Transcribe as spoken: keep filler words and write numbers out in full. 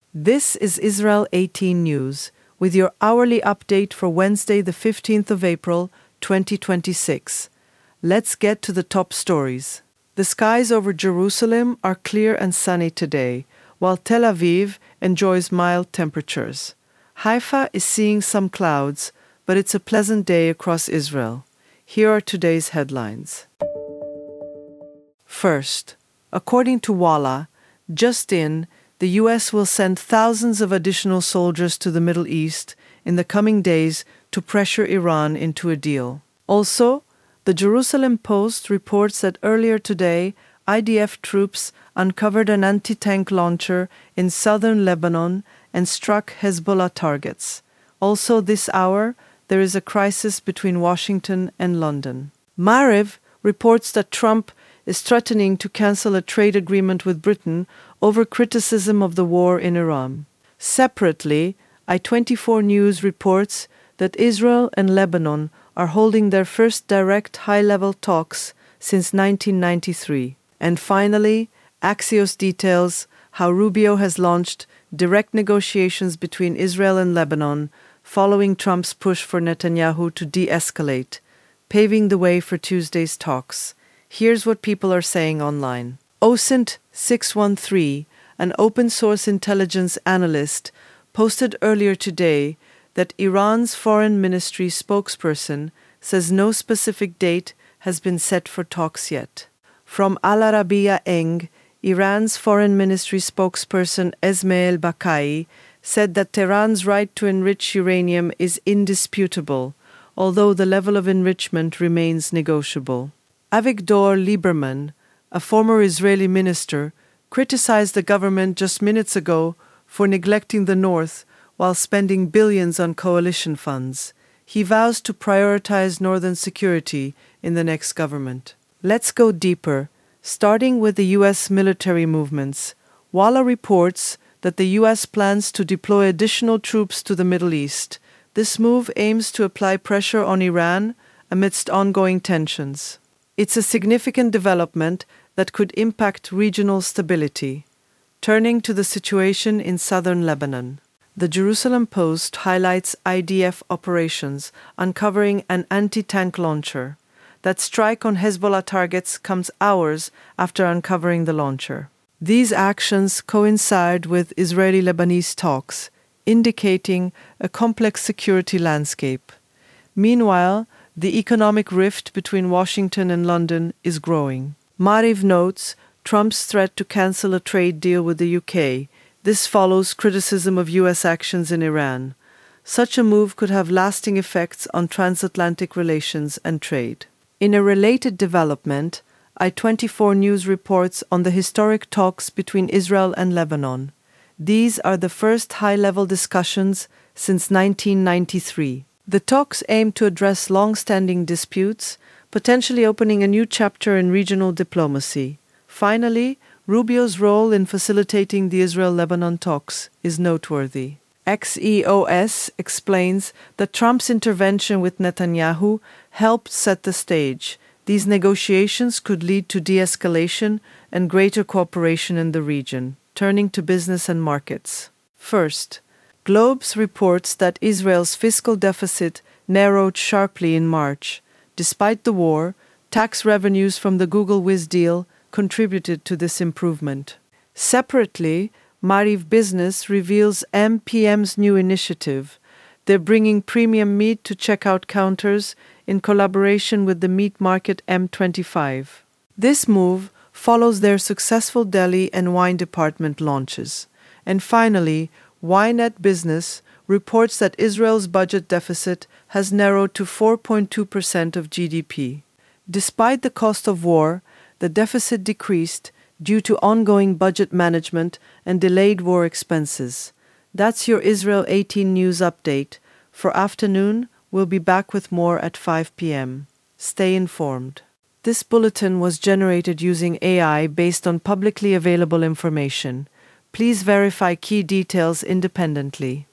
This is Israel eighteen News, with your hourly update for Wednesday, the fifteenth of April, twenty twenty-six. Let's get to the top stories. The skies over Jerusalem are clear and sunny today, while Tel Aviv enjoys mild temperatures. Haifa is seeing some clouds, but it's a pleasant day across Israel. Here are today's headlines. First, according to Walla, just in, the U S will send thousands of additional soldiers to the Middle East in the coming days to pressure Iran into a deal. Also, the Jerusalem Post reports that earlier today, I D F troops uncovered an anti-tank launcher in southern Lebanon and struck Hezbollah targets. Also this hour, there is a crisis between Washington and London. Maariv reports that Trump is threatening to cancel a trade agreement with Britain over criticism of the war in Iran. Separately, I twenty-four News reports that Israel and Lebanon are holding their first direct high-level talks since nineteen ninety-three. And finally, Axios details how Rubio has launched direct negotiations between Israel and Lebanon following Trump's push for Netanyahu to de-escalate, paving the way for Tuesday's talks. Here's what people are saying online. O S I N T six one three, an open-source intelligence analyst, posted earlier today that Iran's foreign ministry spokesperson says no specific date has been set for talks yet. From Al Arabiya Eng, Iran's foreign ministry spokesperson Esmail Bakai said that Tehran's right to enrich uranium is indisputable, although the level of enrichment remains negotiable. Avigdor Lieberman, a former Israeli minister, criticized the government just minutes ago for neglecting the North while spending billions on coalition funds. He vows to prioritize northern security in the next government. Let's go deeper, starting with the U S military movements. Walla reports that the U S plans to deploy additional troops to the Middle East. This move aims to apply pressure on Iran amidst ongoing tensions. It's a significant development that could impact regional stability. Turning to the situation in southern Lebanon. The Jerusalem Post highlights I D F operations uncovering an anti-tank launcher. That strike on Hezbollah targets comes hours after uncovering the launcher. These actions coincide with Israeli-Lebanese talks, indicating a complex security landscape. Meanwhile, the economic rift between Washington and London is growing. Maariv notes Trump's threat to cancel a trade deal with the U K. This follows criticism of U S actions in Iran. Such a move could have lasting effects on transatlantic relations and trade. In a related development, I twenty-four News reports on the historic talks between Israel and Lebanon. These are the first high-level discussions since nineteen ninety-three. The talks aim to address long-standing disputes, potentially opening a new chapter in regional diplomacy. Finally, Rubio's role in facilitating the Israel-Lebanon talks is noteworthy. Axios explains that Trump's intervention with Netanyahu helped set the stage. These negotiations could lead to de-escalation and greater cooperation in the region. Turning to business and markets. First, Globes reports that Israel's fiscal deficit narrowed sharply in March. Despite the war, tax revenues from the Google Wiz deal contributed to this improvement. Separately, Maariv Business reveals M P M's new initiative. They're bringing premium meat to checkout counters in collaboration with the meat market M twenty-five. This move follows their successful deli and wine department launches. And finally, Ynet Business reports that Israel's budget deficit has narrowed to four point two percent of G D P. Despite the cost of war, the deficit decreased due to ongoing budget management and delayed war expenses. That's your Israel eighteen News update. For afternoon, we'll be back with more at five p.m. Stay informed. This bulletin was generated using A I based on publicly available information. Please verify key details independently.